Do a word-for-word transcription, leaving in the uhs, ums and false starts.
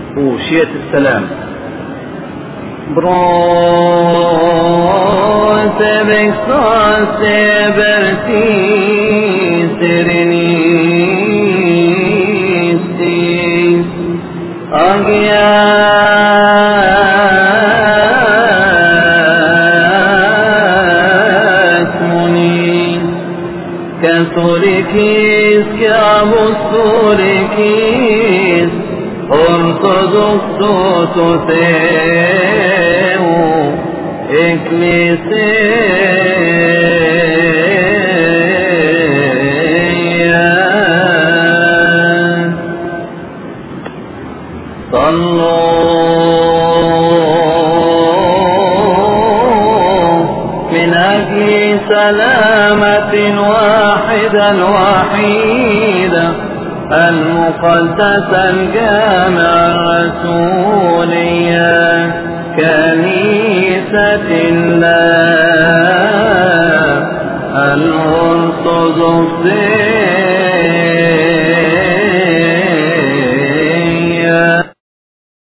وشية السلام. برات بكساس برتي سرنيستي أغيات مني كسوركيس كابوسوركيس ortodoxo teu ecclesia صلوا من أجل سلامة واحدا وحيدا المقدسة الجامعة الرسولية كنيسة الله الأرثوذكسية